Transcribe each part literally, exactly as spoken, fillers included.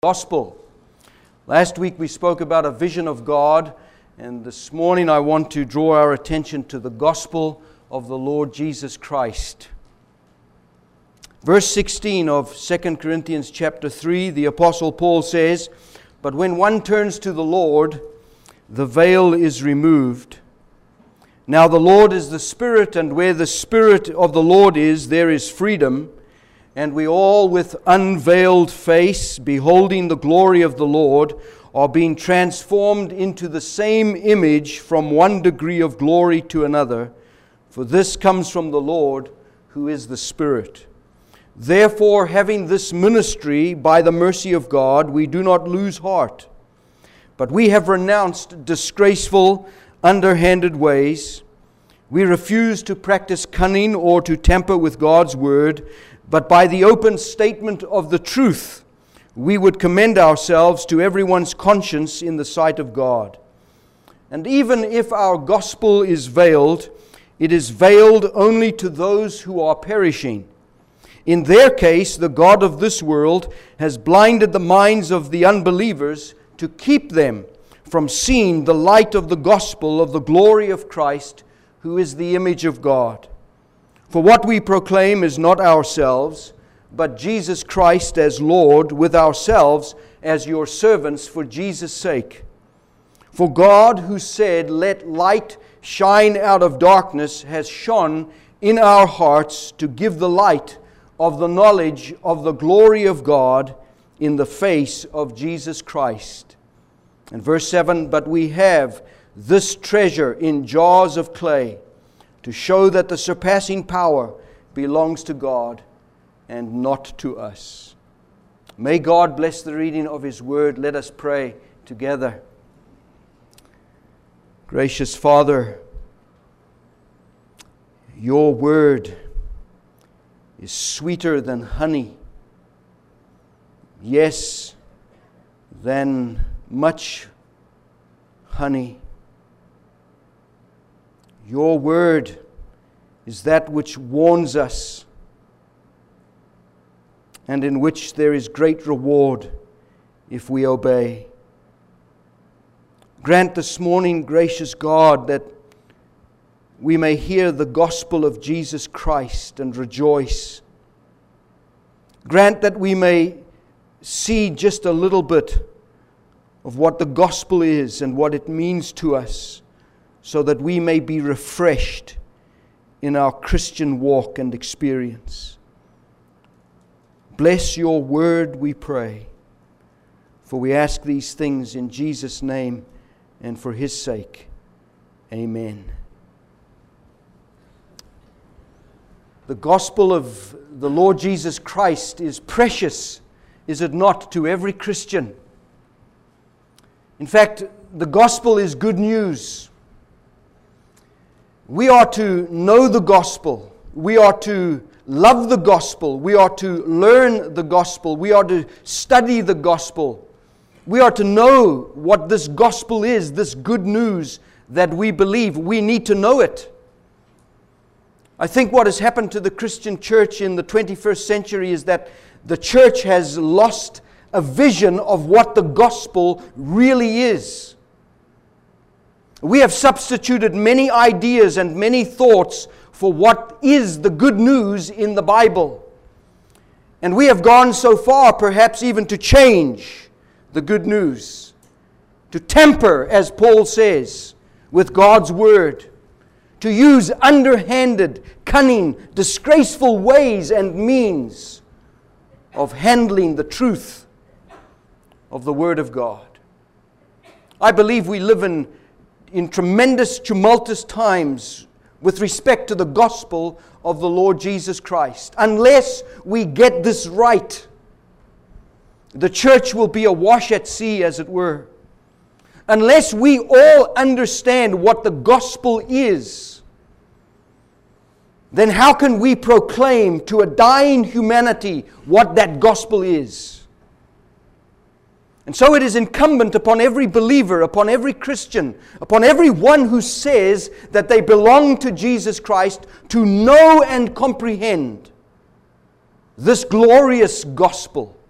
Gospel. Last week we spoke about a vision of God, and this morning I want to draw our attention to the gospel of the Lord Jesus Christ. Verse sixteen of Second Corinthians chapter three, the Apostle Paul says, "But when one turns to the Lord, the veil is removed. Now the Lord is the Spirit, and where the Spirit of the Lord is, there is freedom. And we all with unveiled face, beholding the glory of the Lord, are being transformed into the same image from one degree of glory to another. For this comes from the Lord, who is the Spirit. Therefore, having this ministry by the mercy of God, we do not lose heart. But we have renounced disgraceful, underhanded ways. We refuse to practice cunning or to tamper with God's word, but by the open statement of the truth, we would commend ourselves to everyone's conscience in the sight of God. And even if our gospel is veiled, it is veiled only to those who are perishing. In their case, the God of this world has blinded the minds of the unbelievers to keep them from seeing the light of the gospel of the glory of Christ, who is the image of God. For what we proclaim is not ourselves, but Jesus Christ as Lord, with ourselves as your servants for Jesus' sake. For God, who said, 'Let light shine out of darkness,' has shone in our hearts to give the light of the knowledge of the glory of God in the face of Jesus Christ." And verse seven, "But we have this treasure in jars of clay, to show that the surpassing power belongs to God and not to us." May God bless the reading of His Word. Let us pray together. Gracious Father, your Word is sweeter than honey, yes, than much honey. Your word is that which warns us, and in which there is great reward if we obey. Grant this morning, gracious God, that we may hear the gospel of Jesus Christ and rejoice. Grant that we may see just a little bit of what the gospel is and what it means to us, so that we may be refreshed in our Christian walk and experience. Bless your word, we pray, for we ask these things in Jesus' name and for His sake. Amen. The gospel of the Lord Jesus Christ is precious, is it not, to every Christian? In fact, the gospel is good news. We are to know the gospel. We are to love the gospel. We are to learn the gospel. We are to study the gospel. We are to know what this gospel is, this good news that we believe. We need to know it. I think what has happened to the Christian church in the twenty-first century is that the church has lost a vision of what the gospel really is. We have substituted many ideas and many thoughts for what is the good news in the Bible. And we have gone so far, perhaps even to change the good news, to tamper, as Paul says, with God's word, to use underhanded, cunning, disgraceful ways and means of handling the truth of the Word of God. I believe we live in in tremendous, tumultuous times with respect to the gospel of the Lord Jesus Christ. Unless we get this right, the church will be awash at sea, as it were. Unless we all understand what the gospel is, then how can we proclaim to a dying humanity what that gospel is? And so it is incumbent upon every believer, upon every Christian, upon every one who says that they belong to Jesus Christ, to know and comprehend this glorious gospel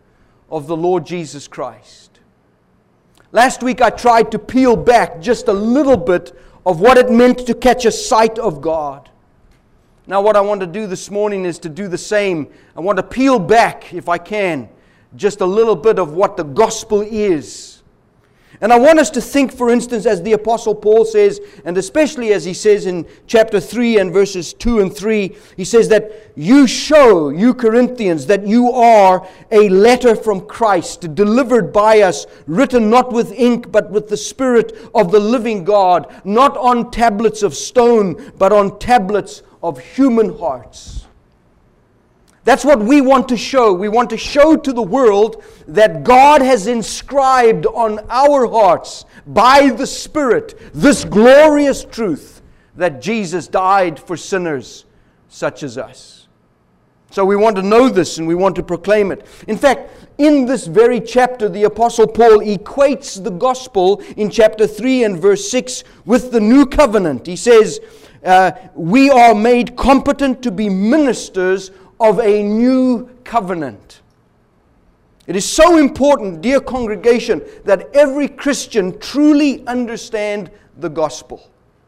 of the Lord Jesus Christ. Last week I tried to peel back just a little bit of what it meant to catch a sight of God. Now what I want to do this morning is to do the same. I want to peel back, if I can, just a little bit of what the gospel is. And I want us to think, for instance, as the Apostle Paul says, and especially as he says in chapter three and verses two and three, he says that you show, you Corinthians, that you are a letter from Christ, delivered by us, written not with ink, but with the Spirit of the living God, not on tablets of stone, but on tablets of human hearts. That's what we want to show. We want to show to the world that God has inscribed on our hearts by the Spirit this glorious truth that Jesus died for sinners such as us. So we want to know this and we want to proclaim it. In fact, in this very chapter, the Apostle Paul equates the gospel in chapter three and verse six with the new covenant. He says, uh, we are made competent to be ministers of a new covenant. It is so important, dear congregation, that every Christian truly understand the gospel.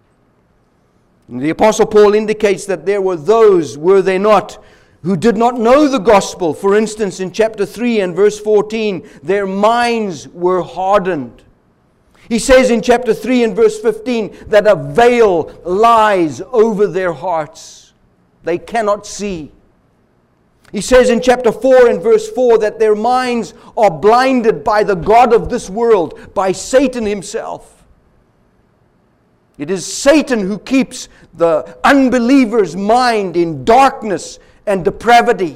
And the Apostle Paul indicates that there were those, were they not, who did not know the gospel. For instance, in chapter three and verse fourteen, their minds were hardened. He says in chapter three and verse fifteen that a veil lies over their hearts. They cannot see. He says in chapter four and verse four that their minds are blinded by the god of this world, by Satan himself. It is Satan who keeps the unbeliever's mind in darkness and depravity.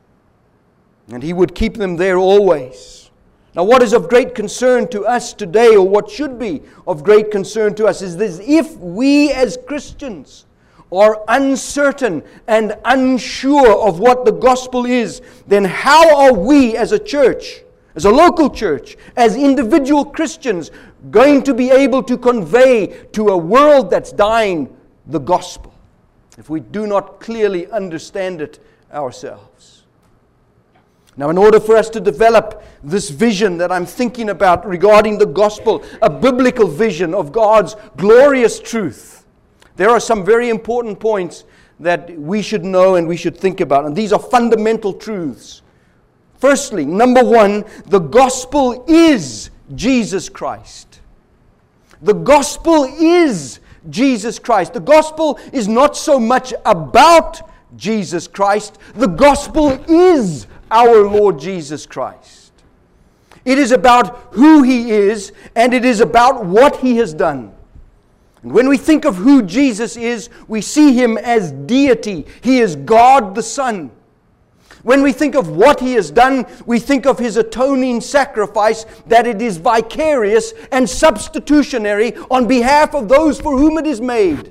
And he would keep them there always. Now what is of great concern to us today, or what should be of great concern to us, is this: if we as Christians are uncertain and unsure of what the gospel is, then how are we as a church, as a local church, as individual Christians, going to be able to convey to a world that's dying the gospel if we do not clearly understand it ourselves? Now, in order for us to develop this vision that I'm thinking about regarding the gospel, a biblical vision of God's glorious truth, there are some very important points that we should know and we should think about. And these are fundamental truths. Firstly, number one, the gospel is Jesus Christ. The gospel is Jesus Christ. The gospel is not so much about Jesus Christ. The gospel is our Lord Jesus Christ. It is about who He is, and it is about what He has done. And when we think of who Jesus is, we see Him as deity. He is God the Son. When we think of what He has done, we think of His atoning sacrifice, that it is vicarious and substitutionary on behalf of those for whom it is made.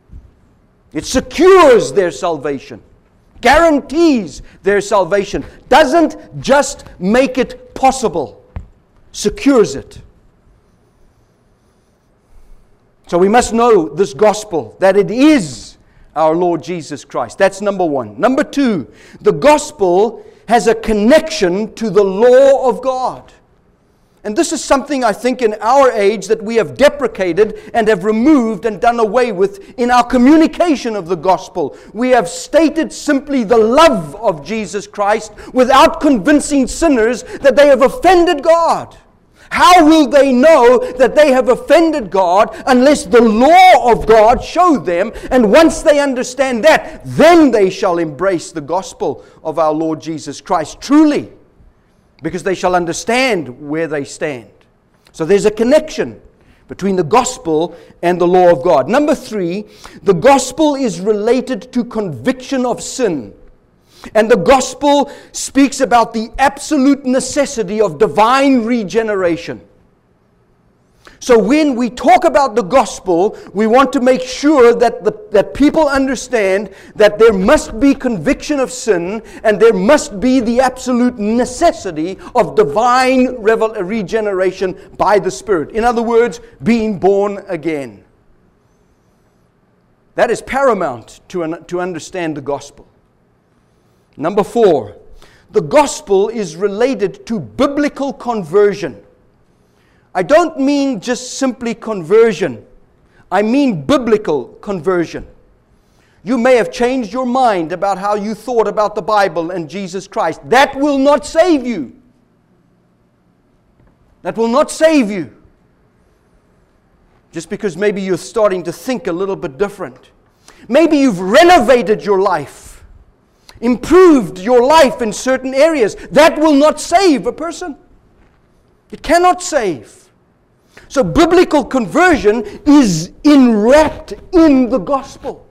It secures their salvation, guarantees their salvation, doesn't just make it possible, secures it. So we must know this gospel, that it is our Lord Jesus Christ. That's number one. Number two, the gospel has a connection to the law of God. And this is something I think in our age that we have deprecated and have removed and done away with in our communication of the gospel. We have stated simply the love of Jesus Christ without convincing sinners that they have offended God. How will they know that they have offended God unless the law of God showed them? And once they understand that, then they shall embrace the gospel of our Lord Jesus Christ truly, because they shall understand where they stand. So there's a connection between the gospel and the law of God. Number three, the gospel is related to conviction of sin. And the gospel speaks about the absolute necessity of divine regeneration. So when we talk about the gospel, we want to make sure that, the, that people understand that there must be conviction of sin, and there must be the absolute necessity of divine revel- regeneration by the Spirit. In other words, being born again. That is paramount to, un- to understand the gospel. Number four, the gospel is related to biblical conversion. I don't mean just simply conversion. I mean biblical conversion. You may have changed your mind about how you thought about the Bible and Jesus Christ. That will not save you. That will not save you. Just because maybe you're starting to think a little bit different. Maybe you've renovated your life, improved your life in certain areas. That will not save a person. It cannot save. So biblical conversion is enwrapped in the gospel.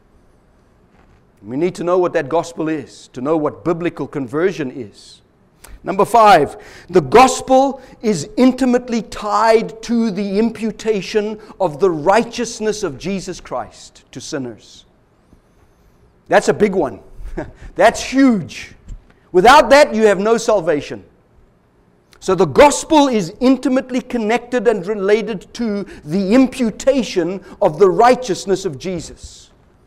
We need to know what that gospel is, to know what biblical conversion is. Number five, the gospel is intimately tied to the imputation of the righteousness of Jesus Christ to sinners. That's a big one. That's huge. Without that, you have no salvation. So the gospel is intimately connected and related to the imputation of the righteousness of Jesus.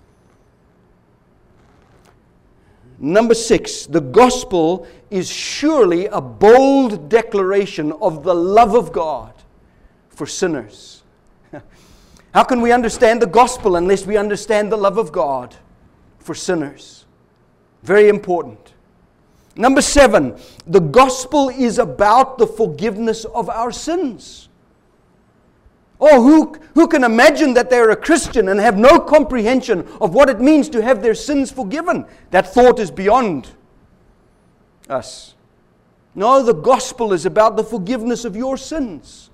Number six, the gospel is surely a bold declaration of the love of God for sinners. How can we understand the gospel unless we understand the love of God for sinners? Very important. Number seven, the gospel is about the forgiveness of our sins. Oh, who, who can imagine that they're a Christian and have no comprehension of what it means to have their sins forgiven? That thought is beyond us. No, the gospel is about the forgiveness of your sins.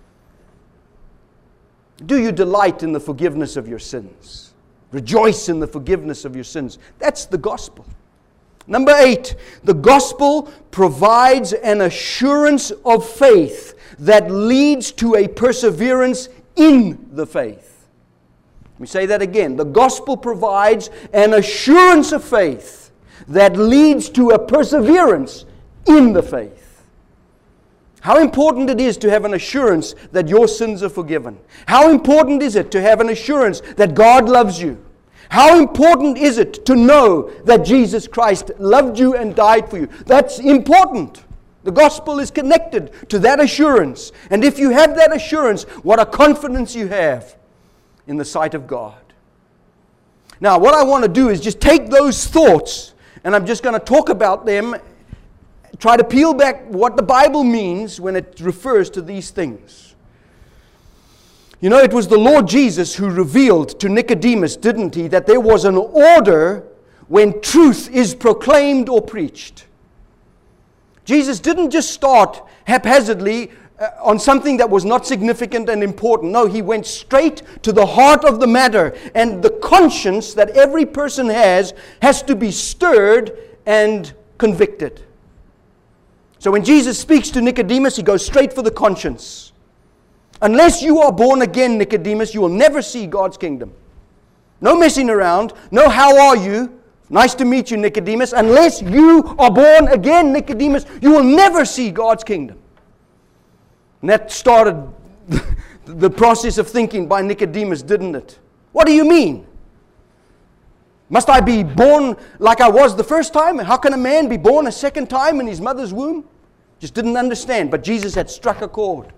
Do you delight in the forgiveness of your sins? Rejoice in the forgiveness of your sins. That's the gospel. Number eight, the gospel provides an assurance of faith that leads to a perseverance in the faith. Let me say that again. The gospel provides an assurance of faith that leads to a perseverance in the faith. How important it is to have an assurance that your sins are forgiven. How important is it to have an assurance that God loves you. How important is it to know that Jesus Christ loved you and died for you? That's important. The gospel is connected to that assurance. And if you have that assurance, what a confidence you have in the sight of God. Now, what I want to do is just take those thoughts, and I'm just going to talk about them, try to peel back what the Bible means when it refers to these things. You know, it was the Lord Jesus who revealed to Nicodemus, didn't he, that there was an order when truth is proclaimed or preached. Jesus didn't just start haphazardly uh, on something that was not significant and important. No, he went straight to the heart of the matter. And the conscience that every person has has to be stirred and convicted. So when Jesus speaks to Nicodemus, he goes straight for the conscience. Unless you are born again, Nicodemus, you will never see God's kingdom. No messing around. No, how are you? Nice to meet you, Nicodemus. Unless you are born again, Nicodemus, you will never see God's kingdom. And that started the process of thinking by Nicodemus, didn't it? What do you mean? Must I be born like I was the first time? How can a man be born a second time in his mother's womb? Just didn't understand. But Jesus had struck a chord.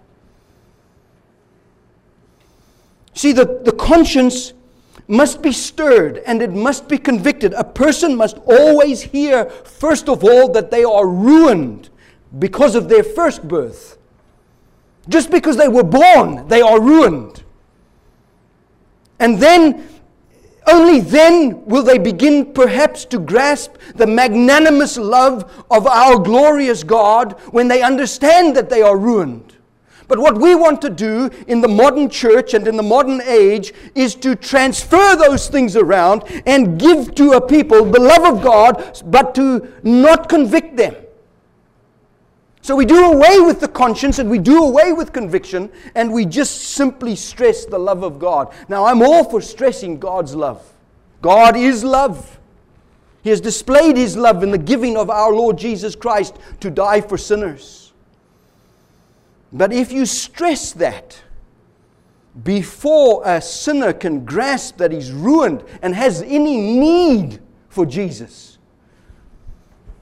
See, the, the conscience must be stirred and it must be convicted. A person must always hear, first of all, that they are ruined because of their first birth. Just because they were born, they are ruined. And then, only then will they begin perhaps to grasp the magnanimous love of our glorious God when they understand that they are ruined. But what we want to do in the modern church and in the modern age is to transfer those things around and give to a people the love of God, but to not convict them. So we do away with the conscience and we do away with conviction and we just simply stress the love of God. Now, I'm all for stressing God's love. God is love. He has displayed His love in the giving of our Lord Jesus Christ to die for sinners. But if you stress that before a sinner can grasp that he's ruined and has any need for Jesus,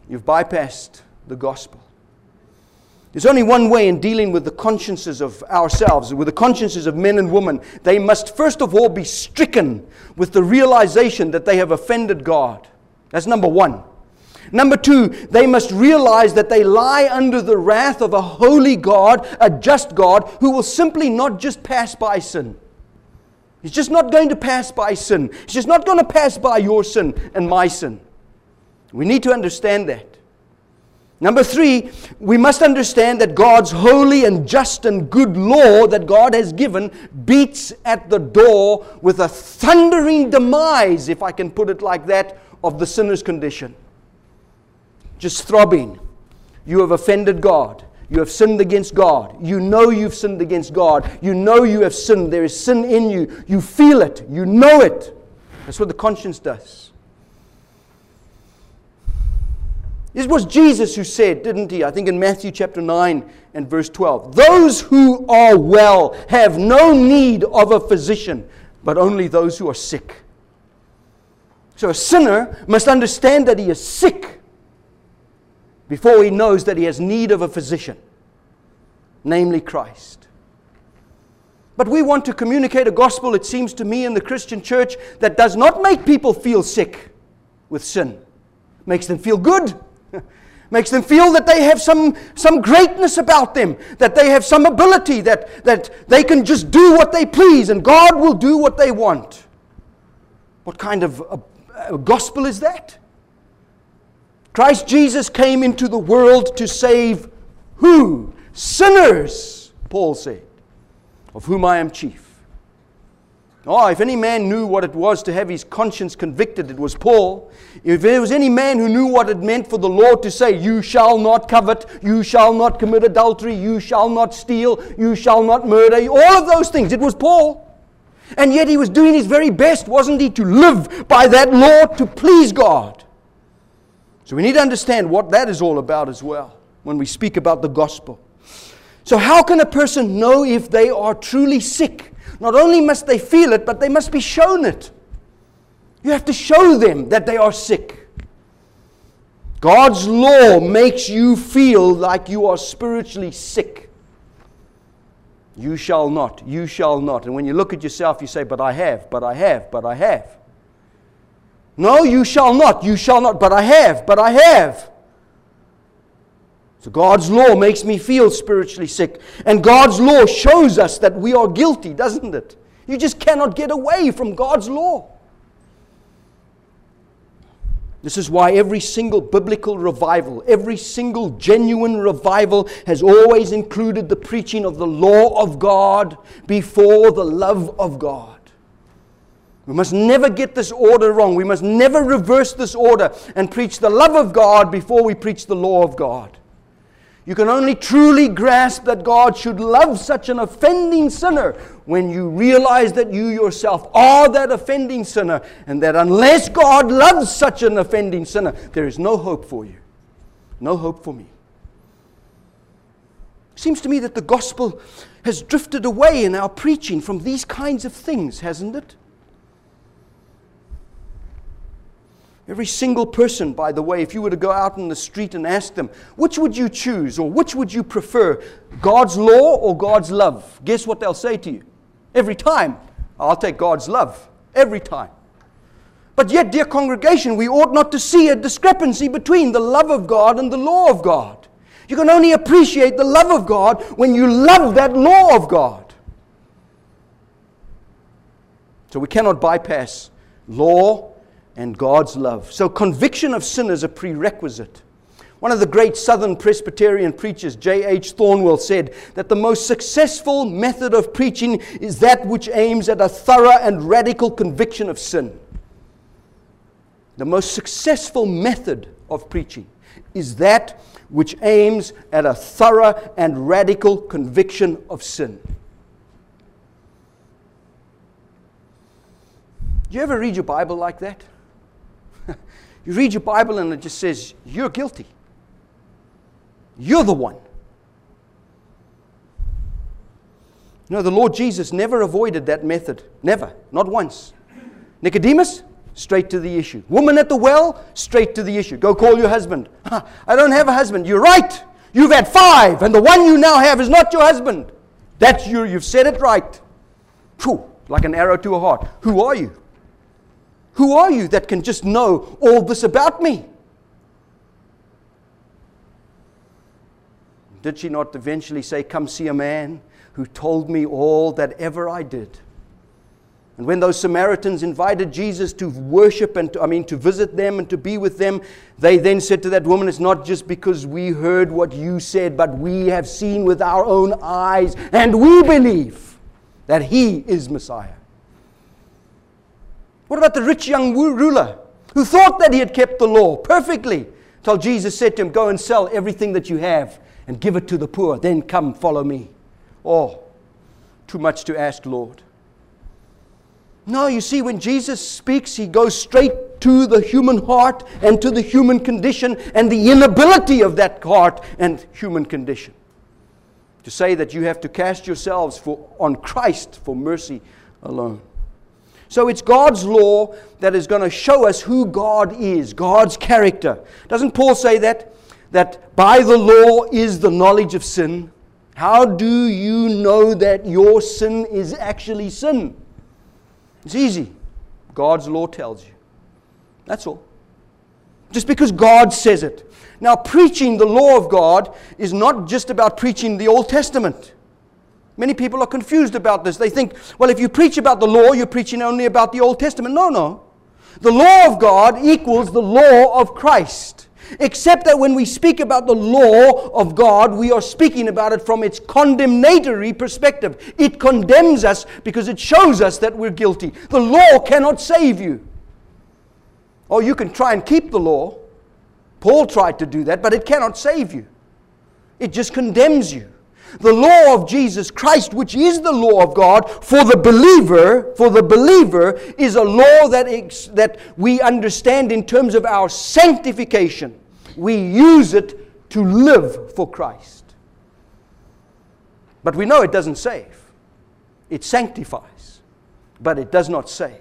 you've bypassed the gospel. There's only one way in dealing with the consciences of ourselves, with the consciences of men and women. They must first of all be stricken with the realization that they have offended God. That's number one. Number two, they must realize that they lie under the wrath of a holy God, a just God, who will simply not just pass by sin. He's just not going to pass by sin. He's just not going to pass by your sin and my sin. We need to understand that. Number three, we must understand that God's holy and just and good law that God has given beats at the door with a thundering demise, if I can put it like that, of the sinner's condition. Just throbbing. You have offended God. You have sinned against God. You know you've sinned against God. You know you have sinned. There is sin in you. You feel it. You know it. That's what the conscience does. It was Jesus who said, didn't he? I think in Matthew chapter nine and verse twelve. Those who are well have no need of a physician, but only those who are sick. So a sinner must understand that he is sick before he knows that he has need of a physician, namely Christ. But we want to communicate a gospel, it seems to me, in the Christian church that does not make people feel sick with sin. Makes them feel good. Makes them feel that they have some, some greatness about them, that they have some ability, that, that they can just do what they please and God will do what they want. What kind of a, a gospel is that? Christ Jesus came into the world to save who? Sinners, Paul said, of whom I am chief. Oh, if any man knew what it was to have his conscience convicted, it was Paul. If there was any man who knew what it meant for the Lord to say, you shall not covet, you shall not commit adultery, you shall not steal, you shall not murder, all of those things, it was Paul. And yet he was doing his very best, wasn't he, to live by that law to please God. So we need to understand what that is all about as well when we speak about the gospel. So how can a person know if they are truly sick? Not only must they feel it, but they must be shown it. You have to show them that they are sick. God's law makes you feel like you are spiritually sick. You shall not, you shall not. And when you look at yourself, you say, but I have, but I have, but I have. No, you shall not, you shall not, but I have, but I have. So God's law makes me feel spiritually sick. And God's law shows us that we are guilty, doesn't it? You just cannot get away from God's law. This is why every single biblical revival, every single genuine revival has always included the preaching of the law of God before the love of God. We must never get this order wrong. We must never reverse this order and preach the love of God before we preach the law of God. You can only truly grasp that God should love such an offending sinner when you realize that you yourself are that offending sinner, and that unless God loves such an offending sinner, there is no hope for you. No hope for me. It seems to me that the gospel has drifted away in our preaching from these kinds of things, hasn't it? Every single person, by the way, if you were to go out in the street and ask them, which would you choose or which would you prefer, God's law or God's love? Guess what they'll say to you? Every time, I'll take God's love. Every time. But yet, dear congregation, we ought not to see a discrepancy between the love of God and the law of God. You can only appreciate the love of God when you love that law of God. So we cannot bypass law and God's love. So conviction of sin is a prerequisite. One of the great Southern Presbyterian preachers, J H Thornwell, said that the most successful method of preaching is that which aims at a thorough and radical conviction of sin. The most successful method of preaching is that which aims at a thorough and radical conviction of sin. Do you ever read your Bible like that? You read your Bible and it just says, you're guilty. You're the one. You know, the Lord Jesus never avoided that method. Never. Not once. Nicodemus, Straight to the issue. Woman at the well, straight to the issue. Go call your husband. I don't have a husband. You're right. You've had five, and the one you now have is not your husband. That's you. You've said it right. Phew, like an arrow to a heart. Who are you? Who are you that can just know all this about me? Did she not eventually say, come see a man who told me all that ever I did? And when those Samaritans invited Jesus to worship and to, I mean to visit them and to be with them, they then said to that woman, it's not just because we heard what you said, but we have seen with our own eyes, and we believe that He is Messiah. What about the rich young ruler who thought that he had kept the law perfectly, till Jesus said to him, go and sell everything that you have and give it to the poor, then come follow me. Oh, too much to ask, Lord. No, you see, when Jesus speaks, He goes straight to the human heart and to the human condition and the inability of that heart and human condition. To say that you have to cast yourselves for, on Christ for mercy alone. So it's God's law that is going to show us who God is, God's character. Doesn't Paul say that? That by the law is the knowledge of sin. How do you know that your sin is actually sin? It's easy. God's law tells you. That's all. Just because God says it. Now, preaching the law of God is not just about preaching the Old Testament. Many people are confused about this. They think, well, if you preach about the law, you're preaching only about the Old Testament. No, no. The law of God equals the law of Christ. Except that when we speak about the law of God, we are speaking about it from its condemnatory perspective. It condemns us because it shows us that we're guilty. The law cannot save you. Oh, you can try and keep the law. Paul tried to do that, but it cannot save you. It just condemns you. The law of Jesus Christ, which is the law of God for the believer, for the believer, is a law that, ex- that we understand in terms of our sanctification. We use it to live for Christ. But we know it doesn't save. It sanctifies, but it does not save.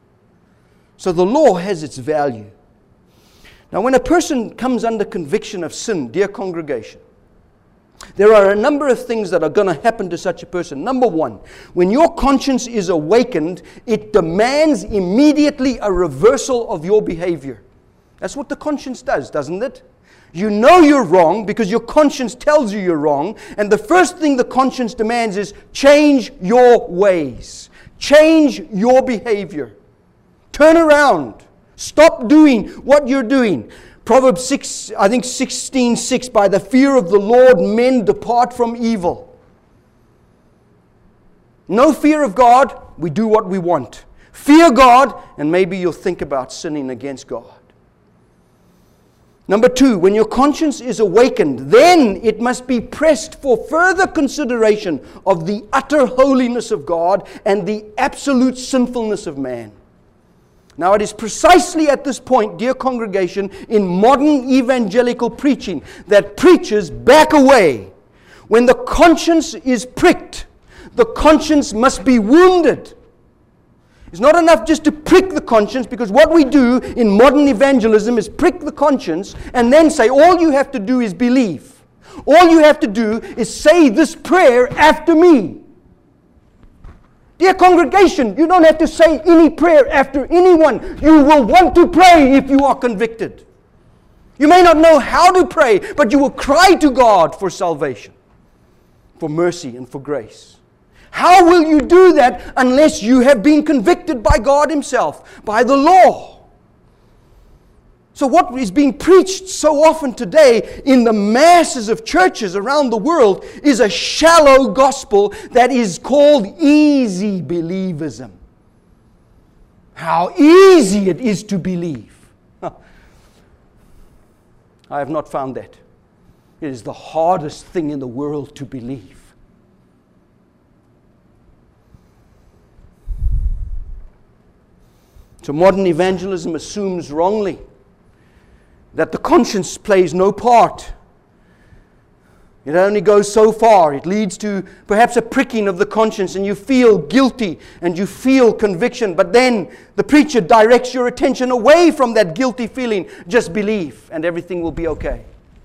So the law has its value. Now, when a person comes under conviction of sin, dear congregation, there are a number of things that are going to happen to such a person. Number one, when your conscience is awakened, it demands immediately a reversal of your behavior. That's what the conscience does, doesn't it? You know you're wrong because your conscience tells you you're wrong. And the first thing the conscience demands is change your ways. Change your behavior. Turn around. Stop doing what you're doing. Proverbs six, I think sixteen six, by the fear of the Lord men depart from evil. No fear of God, we do what we want. Fear God, and maybe you'll think about sinning against God. Number two, when your conscience is awakened, then it must be pressed for further consideration of the utter holiness of God and the absolute sinfulness of man. Now, it is precisely at this point, dear congregation, in modern evangelical preaching that preachers back away. When the conscience is pricked, the conscience must be wounded. It's not enough just to prick the conscience, because what we do in modern evangelism is prick the conscience and then say, all you have to do is believe. All you have to do is say this prayer after me. Dear congregation, you don't have to say any prayer after anyone. You will want to pray if you are convicted. You may not know how to pray, but you will cry to God for salvation, for mercy and for grace. How will you do that unless you have been convicted by God Himself, by the law? So what is being preached so often today in the masses of churches around the world is a shallow gospel that is called easy believism. How easy it is to believe. Huh. I have not found that. It is the hardest thing in the world to believe. So modern evangelism assumes wrongly that the conscience plays no part It only goes so far. It leads to perhaps a pricking of the conscience, and you feel guilty and you feel conviction. But then the preacher directs your attention away from that guilty feeling. Just believe and everything will be okay.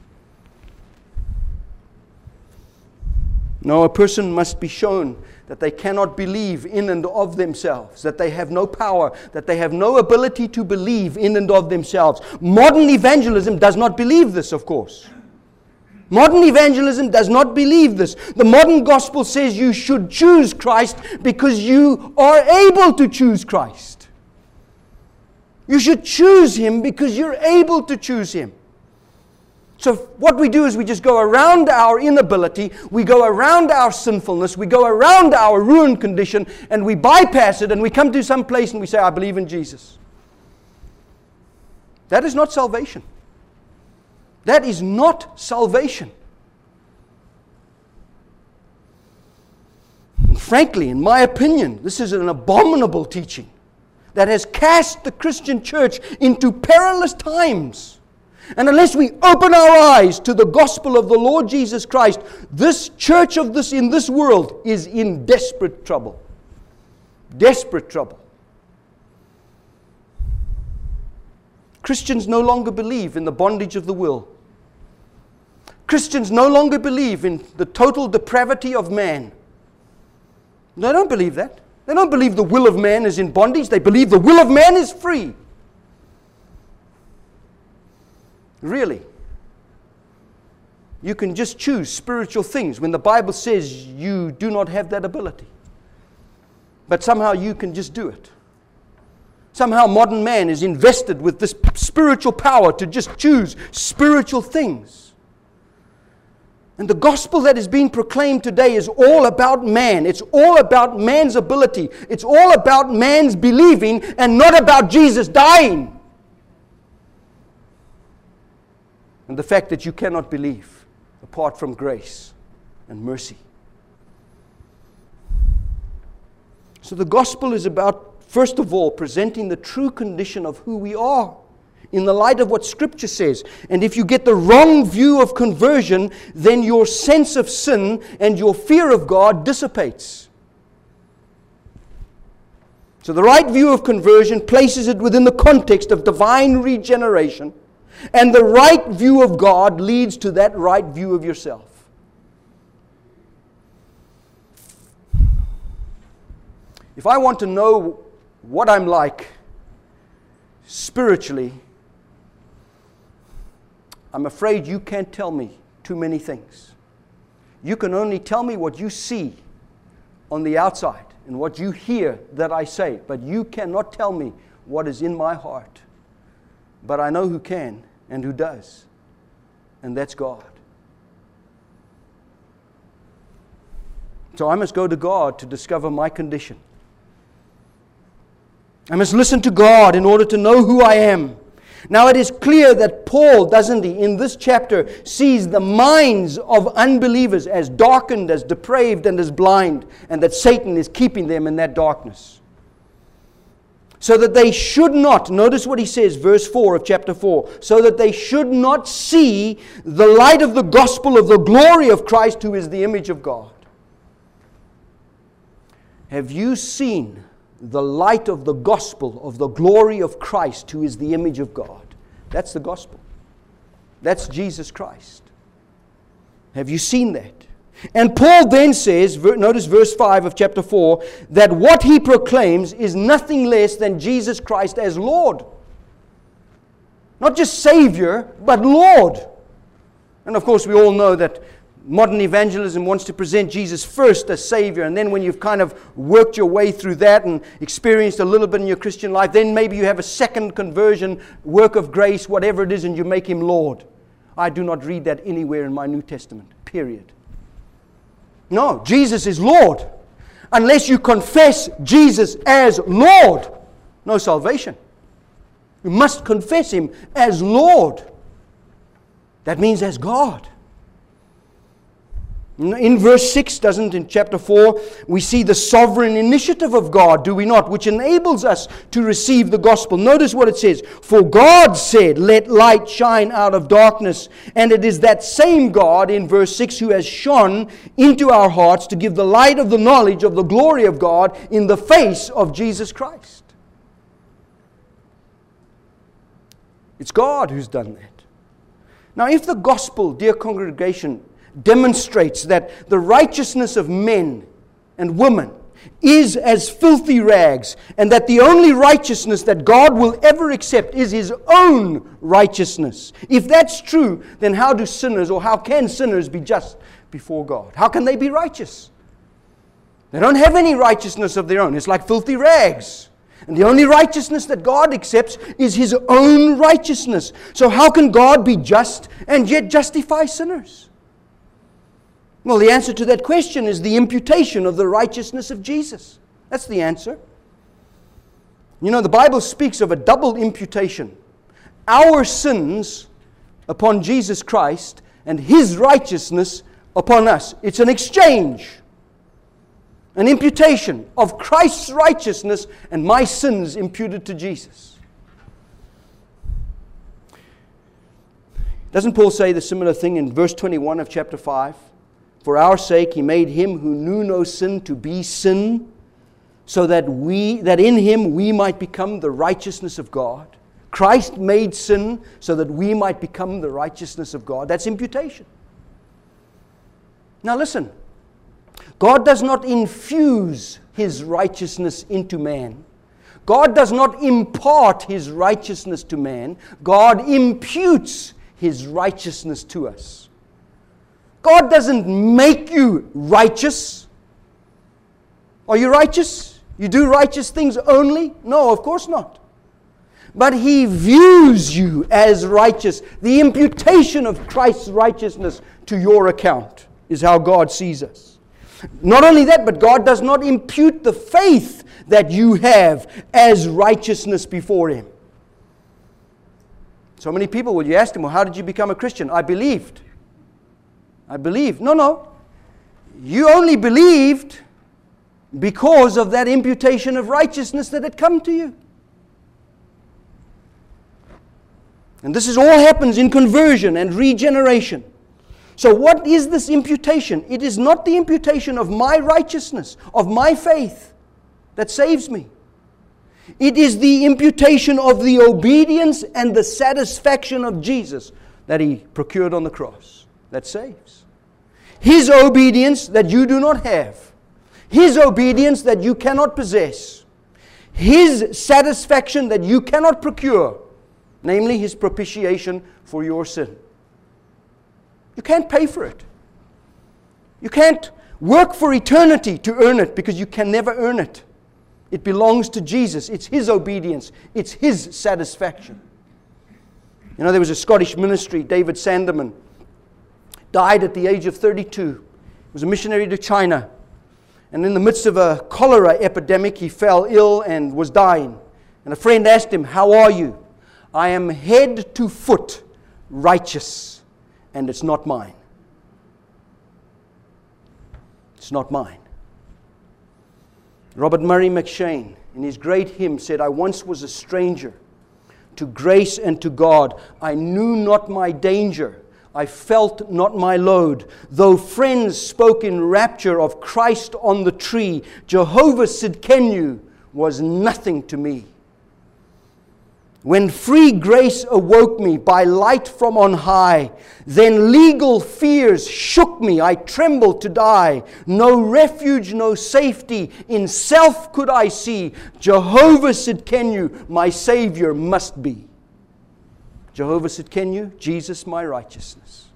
No, a person must be shown that they cannot believe in and of themselves, that they have no power, that they have no ability to believe in and of themselves. Modern evangelism does not believe this, of course. Modern evangelism does not believe this. The modern gospel says you should choose Christ because you are able to choose Christ. You should choose Him because you're able to choose Him. So what we do is we just go around our inability, we go around our sinfulness, we go around our ruined condition, and we bypass it, and we come to some place and we say, I believe in Jesus. That is not salvation. That is not salvation. And frankly, in my opinion, this is an abominable teaching that has cast the Christian church into perilous times. And unless we open our eyes to the gospel of the Lord Jesus Christ, this church of this in this world is in desperate trouble. Desperate trouble. Christians no longer believe in the bondage of the will. Christians no longer believe in the total depravity of man. They don't believe that. They don't believe the will of man is in bondage. They believe the will of man is free. Really. You can just choose spiritual things when the Bible says you do not have that ability. But somehow you can just do it. Somehow modern man is invested with this spiritual power to just choose spiritual things. And the gospel that is being proclaimed today is all about man. It's all about man's ability. It's all about man's believing and not about Jesus dying. And the fact that you cannot believe apart from grace and mercy. So the gospel is about, first of all, presenting the true condition of who we are in the light of what Scripture says. And if you get the wrong view of conversion, then your sense of sin and your fear of God dissipates. So the right view of conversion places it within the context of divine regeneration. And the right view of God leads to that right view of yourself. If I want to know what I'm like spiritually, I'm afraid you can't tell me too many things. You can only tell me what you see on the outside and what you hear that I say, but you cannot tell me what is in my heart. But I know who can and who does, and that's God. So I must go to God to discover my condition. I must listen to God in order to know who I am. Now it is clear that Paul, doesn't he, in this chapter, sees the minds of unbelievers as darkened, as depraved, and as blind, and that Satan is keeping them in that darkness. So that they should not, notice what he says, verse four of chapter four, so that they should not see the light of the gospel of the glory of Christ, who is the image of God. Have you seen the light of the gospel of the glory of Christ, who is the image of God? That's the gospel. That's Jesus Christ. Have you seen that? And Paul then says, notice verse five of chapter four, that what he proclaims is nothing less than Jesus Christ as Lord. Not just Savior, but Lord. And of course we all know that modern evangelism wants to present Jesus first as Savior, and then when you've kind of worked your way through that and experienced a little bit in your Christian life, then maybe you have a second conversion, work of grace, whatever it is, and you make Him Lord. I do not read that anywhere in my New Testament, period. No, Jesus is Lord. Unless you confess Jesus as Lord, no salvation. You must confess Him as Lord. That means as God. In verse six, doesn't in chapter four, we see the sovereign initiative of God, do we not? Which enables us to receive the gospel. Notice what it says. For God said, let light shine out of darkness. And it is that same God in verse six who has shone into our hearts to give the light of the knowledge of the glory of God in the face of Jesus Christ. It's God who's done that. Now, if the gospel, dear congregation, demonstrates that the righteousness of men and women is as filthy rags, and that the only righteousness that God will ever accept is His own righteousness. If that's true, then how do sinners, or how can sinners be just before God? How can they be righteous? They don't have any righteousness of their own. It's like filthy rags. And the only righteousness that God accepts is His own righteousness. So how can God be just and yet justify sinners? Well, the answer to that question is the imputation of the righteousness of Jesus. That's the answer. You know, the Bible speaks of a double imputation. Our sins upon Jesus Christ and His righteousness upon us. It's an exchange. An imputation of Christ's righteousness and my sins imputed to Jesus. Doesn't Paul say the similar thing in verse twenty-one of chapter five? For our sake He made Him who knew no sin to be sin, so that we that in Him we might become the righteousness of God. Christ made sin so that we might become the righteousness of God. That's imputation. Now listen, God does not infuse His righteousness into man. God does not impart His righteousness to man. God imputes His righteousness to us. God doesn't make you righteous. Are you righteous? You do righteous things only? No, of course not. But He views you as righteous. The imputation of Christ's righteousness to your account is how God sees us. Not only that, but God does not impute the faith that you have as righteousness before Him. So many people, will you ask them, well, how did you become a Christian? I believed. I believed. No, no. You only believed because of that imputation of righteousness that had come to you. And this is all happens in conversion and regeneration. So what is this imputation? It is not the imputation of my righteousness, of my faith, that saves me. It is the imputation of the obedience and the satisfaction of Jesus that He procured on the cross that saves. His obedience that you do not have. His obedience that you cannot possess. His satisfaction that you cannot procure. Namely, His propitiation for your sin. You can't pay for it. You can't work for eternity to earn it, because you can never earn it. It belongs to Jesus. It's His obedience. It's His satisfaction. You know, there was a Scottish ministry, David Sandeman, died at the age of thirty-two. He was a missionary to China. And in the midst of a cholera epidemic, he fell ill and was dying. And a friend asked him, how are you? I am head to foot righteous, and it's not mine. It's not mine. Robert Murray McShane, in his great hymn, said, I once was a stranger to grace and to God. I knew not my danger. I felt not my load. Though friends spoke in rapture of Christ on the tree, Jehovah Sidkenu was nothing to me. When free grace awoke me by light from on high, then legal fears shook me, I trembled to die. No refuge, no safety, in self could I see. Jehovah Sidkenu, my Savior must be. Jehovah Sidkenu, Jesus my righteousness.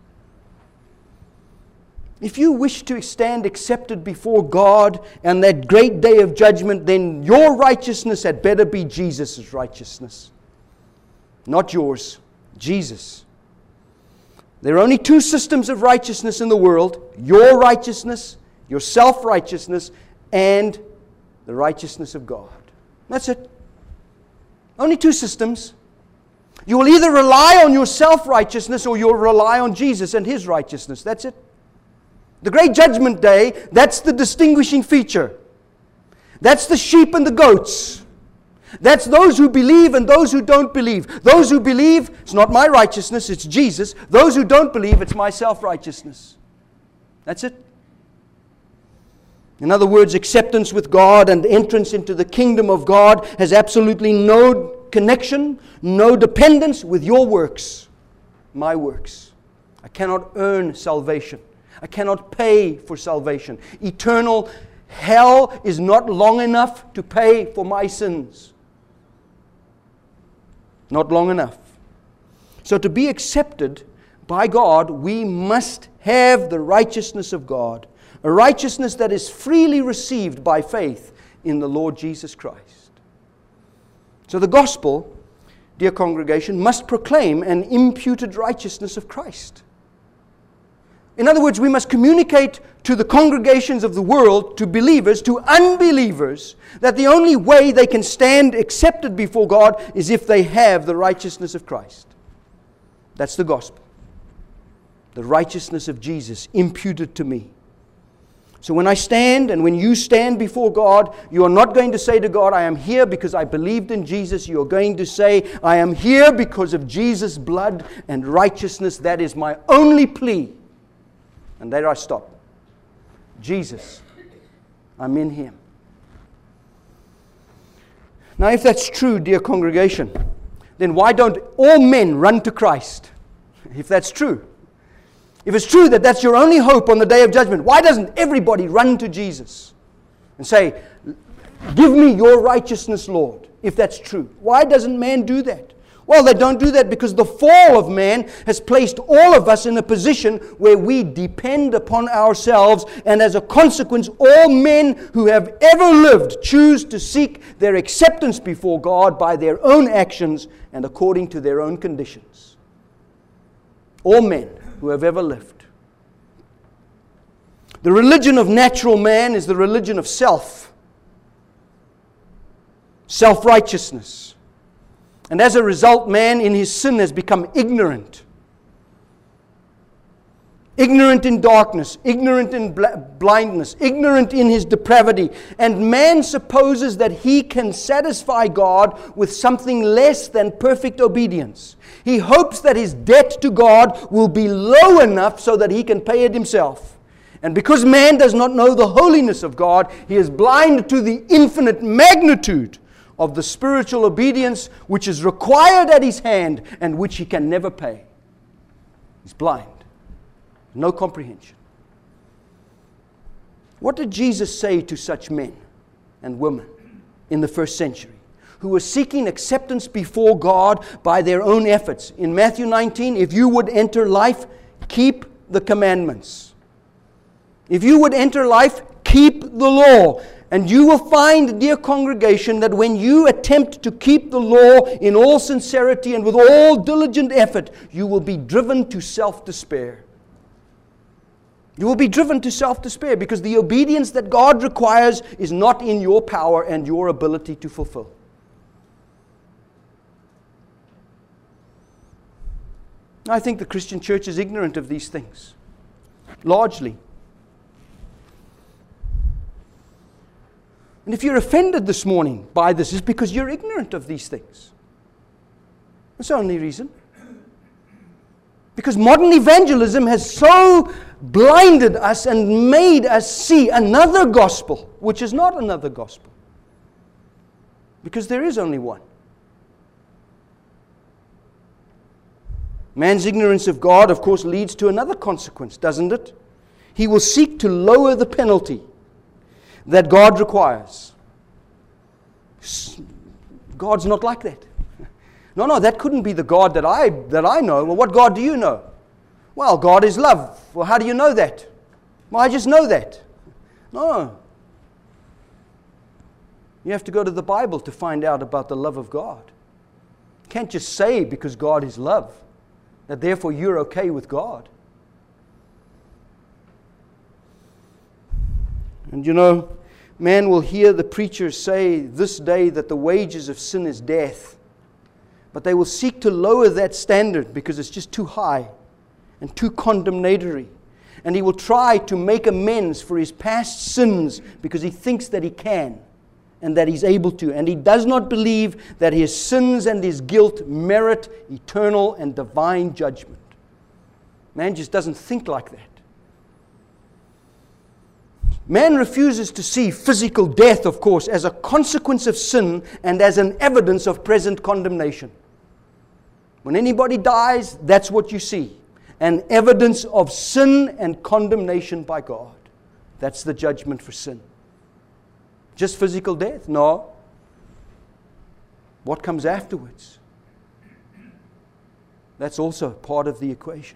If you wish to stand accepted before God and that great day of judgment, then your righteousness had better be Jesus' righteousness. Not yours, Jesus. There are only two systems of righteousness in the world. Your righteousness, your self-righteousness, and the righteousness of God. That's it. Only two systems. You will either rely on your self-righteousness or you'll rely on Jesus and His righteousness. That's it. The great judgment day, that's the distinguishing feature. That's the sheep and the goats. That's those who believe and those who don't believe. Those who believe, it's not my righteousness, it's Jesus. Those who don't believe, it's my self-righteousness. That's it. In other words, acceptance with God and entrance into the kingdom of God has absolutely no connection, no dependence with your works, my works. I cannot earn salvation. I cannot pay for salvation. Eternal hell is not long enough to pay for my sins. Not long enough. So to be accepted by God, we must have the righteousness of God. A righteousness that is freely received by faith in the Lord Jesus Christ. So the gospel, dear congregation, must proclaim an imputed righteousness of Christ. In other words, we must communicate to the congregations of the world, to believers, to unbelievers, that the only way they can stand accepted before God is if they have the righteousness of Christ. That's the gospel. The righteousness of Jesus imputed to me. So when I stand and when you stand before God, you are not going to say to God, I am here because I believed in Jesus. You are going to say, I am here because of Jesus' blood and righteousness. That is my only plea. And there I stop. Jesus, I'm in Him. Now if that's true, dear congregation, then why don't all men run to Christ? If that's true. If it's true that that's your only hope on the day of judgment, why doesn't everybody run to Jesus and say, give me your righteousness, Lord, if that's true? Why doesn't man do that? Well, they don't do that because the fall of man has placed all of us in a position where we depend upon ourselves, and as a consequence, all men who have ever lived choose to seek their acceptance before God by their own actions and according to their own conditions. All men who have ever lived. The religion of natural man is the religion of self. Self-righteousness. And as a result, man in his sin has become ignorant. Ignorant in darkness, ignorant in bl- blindness, ignorant in his depravity. And man supposes that he can satisfy God with something less than perfect obedience. He hopes that his debt to God will be low enough so that he can pay it himself. And because man does not know the holiness of God, he is blind to the infinite magnitude of the spiritual obedience which is required at his hand and which he can never pay. He's blind. No comprehension. What did Jesus say to such men and women in the first century who were seeking acceptance before God by their own efforts? In Matthew nineteen, if you would enter life, keep the commandments. If you would enter life, keep the law. And you will find, dear congregation, that when you attempt to keep the law in all sincerity and with all diligent effort, you will be driven to self-despair. You will be driven to self-despair because the obedience that God requires is not in your power and your ability to fulfill. I think the Christian church is ignorant of these things, largely. And if you're offended this morning by this, it's because you're ignorant of these things. That's the only reason. Because modern evangelism has so blinded us and made us see another gospel, which is not another gospel. Because there is only one. Man's ignorance of God, of course, leads to another consequence, doesn't it? He will seek to lower the penalty that God requires. God's not like that. No, no, that couldn't be the God that I that I know. Well, what God do you know? Well, God is love. Well, how do you know that? Well, I just know that. No. You have to go to the Bible to find out about the love of God. You can't just say because God is love that therefore you're okay with God. And you know, man will hear the preachers say this day that the wages of sin is death. But they will seek to lower that standard because it's just too high and too condemnatory. And he will try to make amends for his past sins because he thinks that he can and that he's able to. And he does not believe that his sins and his guilt merit eternal and divine judgment. Man just doesn't think like that. Man refuses to see physical death, of course, as a consequence of sin and as an evidence of present condemnation. When anybody dies, that's what you see. An evidence of sin and condemnation by God. That's the judgment for sin. Just physical death? No. What comes afterwards? That's also part of the equation.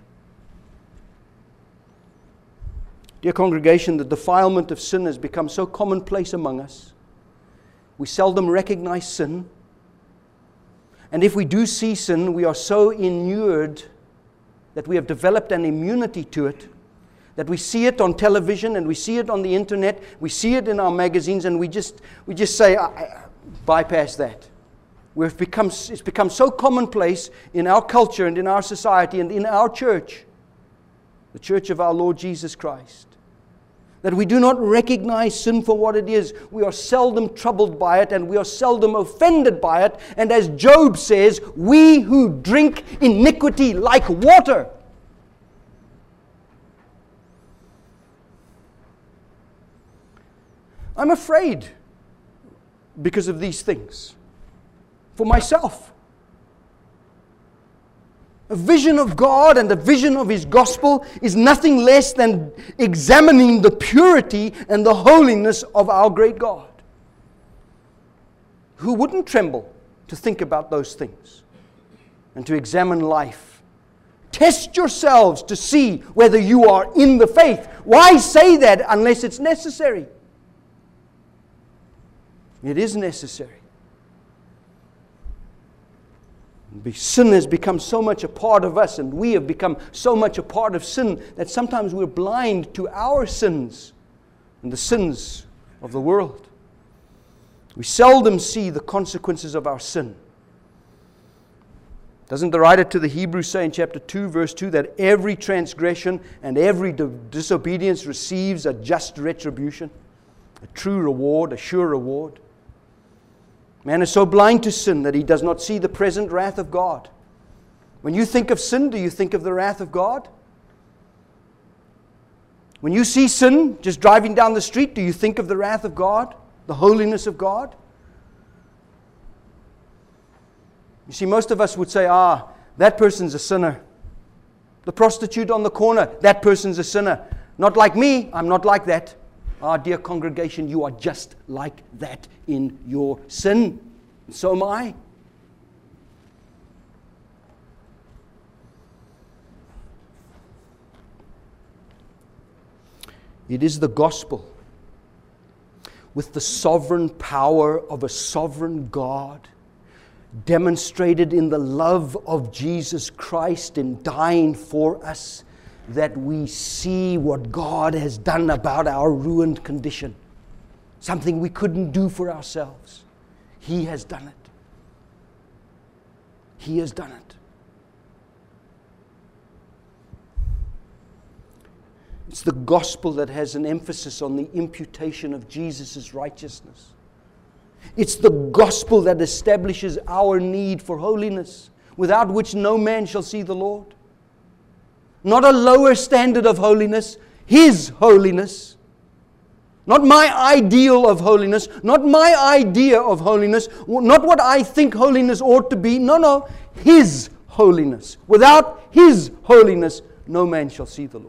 Dear congregation, the defilement of sin has become so commonplace among us. We seldom recognize sin. And if we do see sin, we are so inured that we have developed an immunity to it, that we see it on television and we see it on the internet, we see it in our magazines, and we just we just say, I, I, bypass that. We've become, it's become so commonplace in our culture and in our society and in our church, the church of our Lord Jesus Christ, that we do not recognize sin for what it is. We are seldom troubled by it and we are seldom offended by it. And as Job says, we who drink iniquity like water. I'm afraid because of these things for myself. A vision of God and a vision of His gospel is nothing less than examining the purity and the holiness of our great God. Who wouldn't tremble to think about those things and to examine life? Test yourselves to see whether you are in the faith. Why say that unless it's necessary? It is necessary. Sin has become so much a part of us, and we have become so much a part of sin that sometimes we're blind to our sins and the sins of the world. We seldom see the consequences of our sin. Doesn't the writer to the Hebrews say in chapter two, verse two, that every transgression and every disobedience receives a just retribution, a true reward, a sure reward? Man is so blind to sin that he does not see the present wrath of God. When you think of sin, do you think of the wrath of God? When you see sin just driving down the street, do you think of the wrath of God? The holiness of God? You see, most of us would say, ah, that person's a sinner. The prostitute on the corner, that person's a sinner. Not like me, I'm not like that. Ah, dear congregation, you are just like that in your sin. And so am I. It is the gospel with the sovereign power of a sovereign God, demonstrated in the love of Jesus Christ in dying for us, that we see what God has done about our ruined condition. Something we couldn't do for ourselves. He has done it. He has done it. It's the gospel that has an emphasis on the imputation of Jesus' righteousness. It's the gospel that establishes our need for holiness, without which no man shall see the Lord. Not a lower standard of holiness, His holiness. Not my ideal of holiness, not my idea of holiness, not what I think holiness ought to be. No, no, His holiness. Without His holiness, no man shall see the Lord.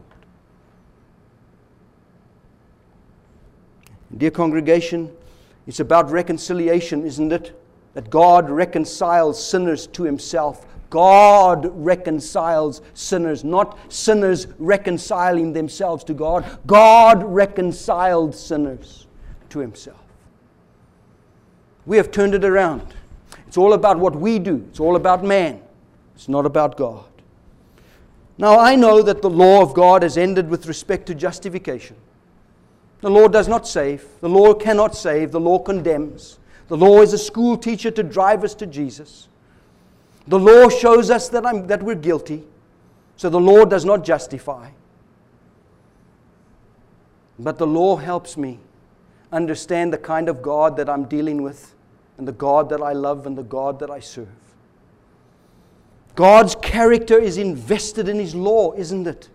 Dear congregation, it's about reconciliation, isn't it? That God reconciles sinners to Himself. God reconciles sinners, not sinners reconciling themselves to God. God reconciled sinners to Himself. We have turned it around. It's all about what we do. It's all about man. It's not about God. Now, I know that the law of God has ended with respect to justification. The law does not save. The law cannot save. The law condemns. The law is a school teacher to drive us to Jesus. The law shows us that, I'm, that we're guilty, so the law does not justify. But the law helps me understand the kind of God that I'm dealing with, and the God that I love, and the God that I serve. God's character is invested in His law, isn't it?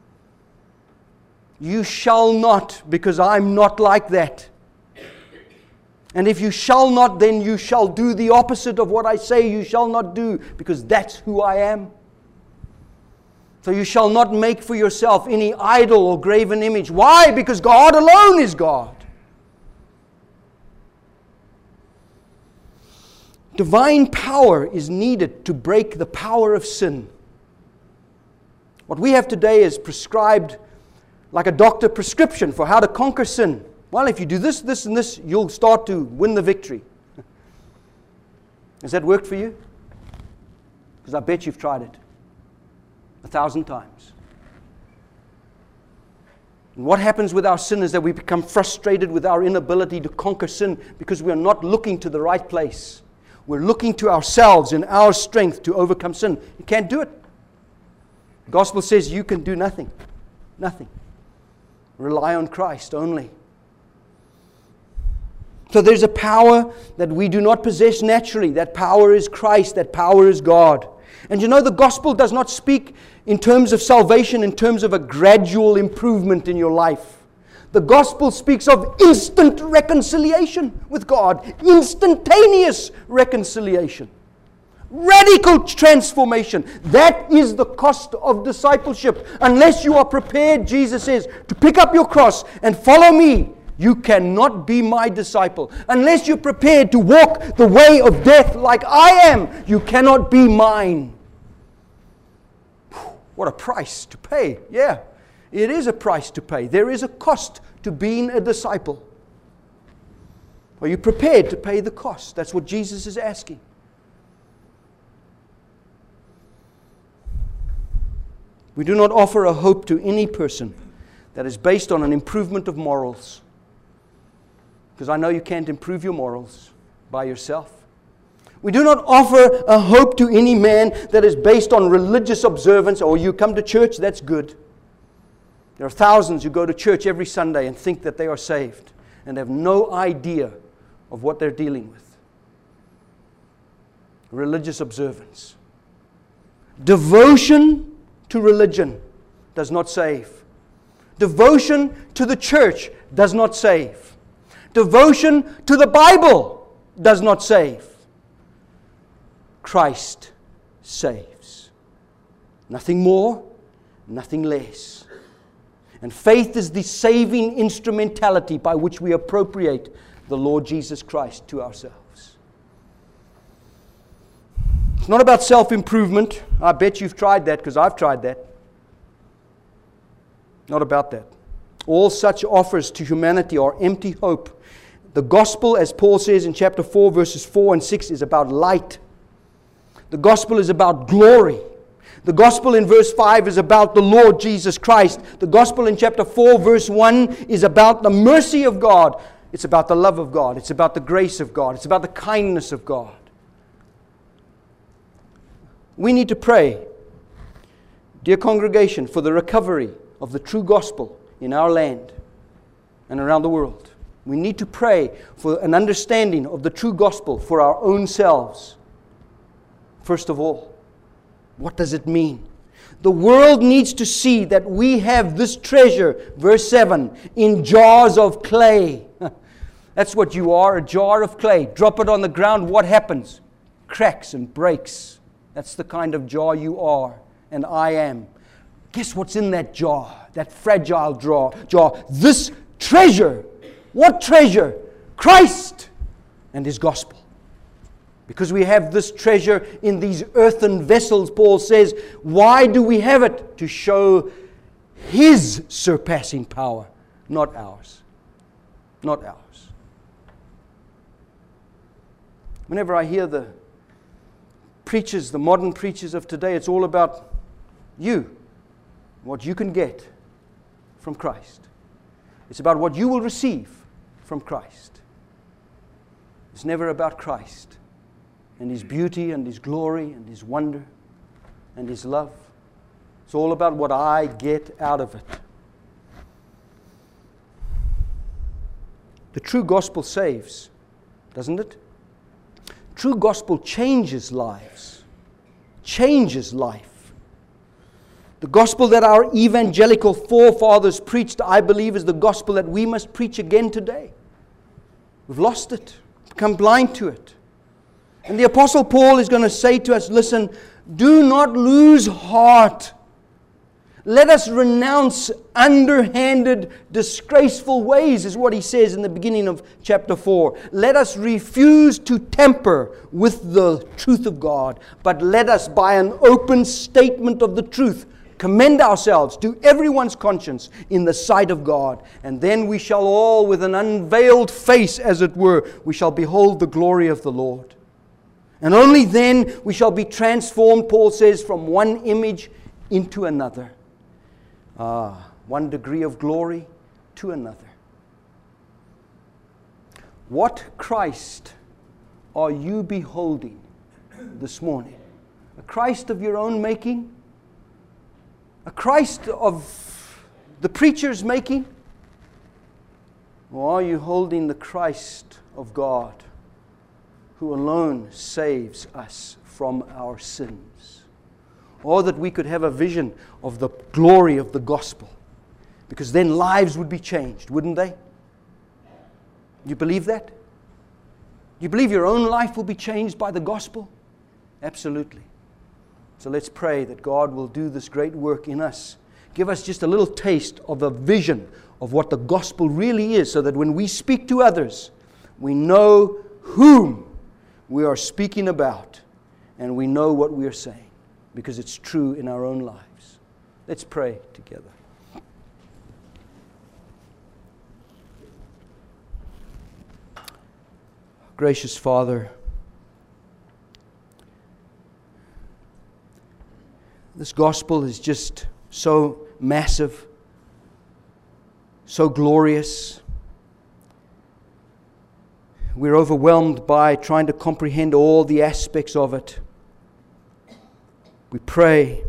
You shall not, because I'm not like that. And if you shall not, then you shall do the opposite of what I say you shall not do, because that's who I am. So you shall not make for yourself any idol or graven image. Why? Because God alone is God. Divine power is needed to break the power of sin. What we have today is prescribed like a doctor prescription for how to conquer sin. Well, if you do this, this, and this, you'll start to win the victory. Has that worked for you? Because I bet you've tried it a thousand times. And what happens with our sin is that we become frustrated with our inability to conquer sin because we are not looking to the right place. We're looking to ourselves and our strength to overcome sin. You can't do it. The gospel says you can do nothing. Nothing. Rely on Christ only. So there's a power that we do not possess naturally. That power is Christ. That power is God. And you know, the gospel does not speak in terms of salvation, in terms of a gradual improvement in your life. The gospel speaks of instant reconciliation with God. Instantaneous reconciliation. Radical transformation. That is the cost of discipleship. Unless you are prepared, Jesus says, to pick up your cross and follow me, you cannot be my disciple. Unless you're prepared to walk the way of death like I am, you cannot be mine. What a price to pay. Yeah, it is a price to pay. There is a cost to being a disciple. Are you prepared to pay the cost? That's what Jesus is asking. We do not offer a hope to any person that is based on an improvement of morals. Because I know you can't improve your morals by yourself. We do not offer a hope to any man that is based on religious observance. Or you come to church, that's good. There are thousands who go to church every Sunday and think that they are saved and have no idea of what they're dealing with. Religious observance. Devotion to religion does not save. Devotion to the church does not save. Devotion to the Bible does not save. Christ saves. Nothing more, nothing less. And faith is the saving instrumentality by which we appropriate the Lord Jesus Christ to ourselves. It's not about self-improvement. I bet you've tried that because I've tried that. Not about that. All such offers to humanity are empty hope. The gospel, as Paul says in chapter four, verses four and six, is about light. The gospel is about glory. The gospel in verse five is about the Lord Jesus Christ. The gospel in chapter four, verse one, is about the mercy of God. It's about the love of God. It's about the grace of God. It's about the kindness of God. We need to pray, dear congregation, for the recovery of the true gospel in our land and around the world. We need to pray for an understanding of the true gospel for our own selves. First of all, what does it mean? The world needs to see that we have this treasure, verse seven, in jars of clay. That's what you are, a jar of clay. Drop it on the ground, what happens? Cracks and breaks. That's the kind of jar you are and I am. Guess what's in that jar? That fragile jar. jar. This treasure. What treasure? Christ and His gospel. Because we have this treasure in these earthen vessels, Paul says, why do we have it? To show His surpassing power, not ours. Not ours. Whenever I hear the preachers, the modern preachers of today, it's all about you, what you can get from Christ. It's about what you will receive from Christ. It's never about Christ and His beauty and His glory and His wonder and His love. It's all about what I get out of it. The true gospel saves, doesn't it? True gospel changes lives, changes life. The gospel that our evangelical forefathers preached, I believe, is the gospel that we must preach again today. We've lost it, become blind to it. And the Apostle Paul is going to say to us, listen, do not lose heart. Let us renounce underhanded, disgraceful ways, is what he says in the beginning of chapter four. Let us refuse to tamper with the truth of God, but let us, by an open statement of the truth, commend ourselves to everyone's conscience in the sight of God. And then we shall all, with an unveiled face, as it were, we shall behold the glory of the Lord. And only then we shall be transformed, Paul says, from one image into another. Ah, one degree of glory to another. What Christ are you beholding this morning? A Christ of your own making? A Christ of the preacher's making? Or are you holding the Christ of God, who alone saves us from our sins? Or that we could have a vision of the glory of the gospel, because then lives would be changed, wouldn't they? You believe that? You believe your own life will be changed by the gospel? Absolutely. So let's pray that God will do this great work in us. Give us just a little taste of a vision of what the gospel really is, so that when we speak to others, we know whom we are speaking about, and we know what we are saying, because it's true in our own lives. Let's pray together. Gracious Father, this gospel is just so massive, so glorious. We're overwhelmed by trying to comprehend all the aspects of it. We pray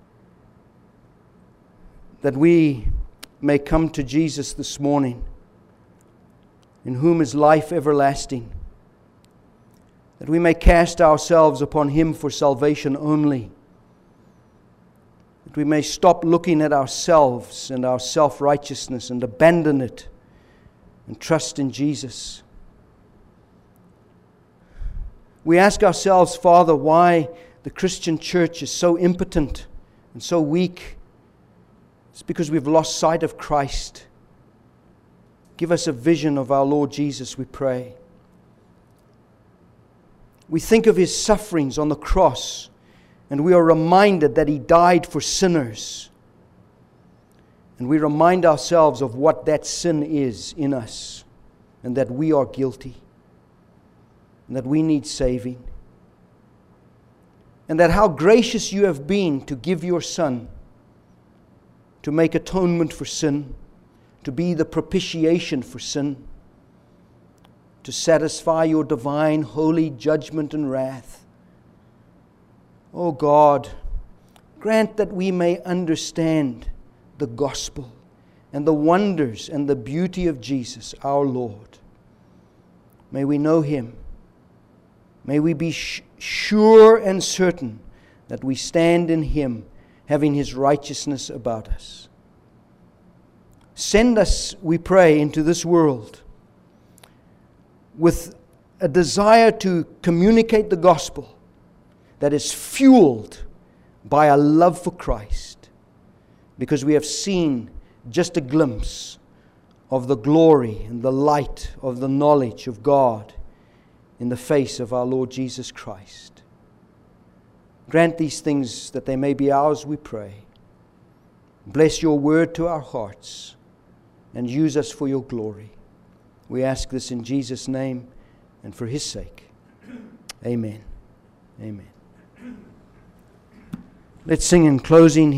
that we may come to Jesus this morning, in whom is life everlasting, that we may cast ourselves upon Him for salvation only, that we may stop looking at ourselves and our self-righteousness and abandon it and trust in Jesus. We ask ourselves, Father, why the Christian church is so impotent and so weak. It's because we've lost sight of Christ. Give us a vision of our Lord Jesus, we pray. We think of His sufferings on the cross, and we are reminded that He died for sinners. And we remind ourselves of what that sin is in us, and that we are guilty, and that we need saving. And that how gracious You have been to give Your Son to make atonement for sin, to be the propitiation for sin, to satisfy Your divine, holy judgment and wrath. Oh God, grant that we may understand the gospel and the wonders and the beauty of Jesus, our Lord. May we know Him. May we be sh- sure and certain that we stand in Him, having His righteousness about us. Send us, we pray, into this world with a desire to communicate the gospel that is fueled by a love for Christ, because we have seen just a glimpse of the glory and the light of the knowledge of God in the face of our Lord Jesus Christ. Grant these things that they may be ours, we pray. Bless Your word to our hearts and use us for Your glory. We ask this in Jesus' name and for His sake. Amen. Amen. Let's sing in closing.